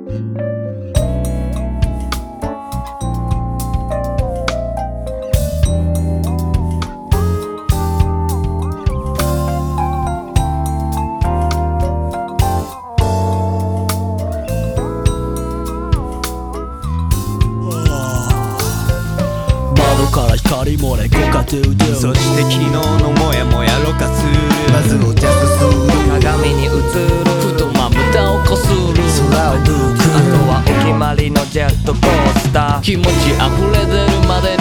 から光漏れコカドゥドゥ、 そして昨日のモヤモヤろ過する、 まずお茶すする、 鏡に映るふとまぶたをこする、 空を抜く、 あとはお決まりのジェットコースター、 気持ち溢れ出るまで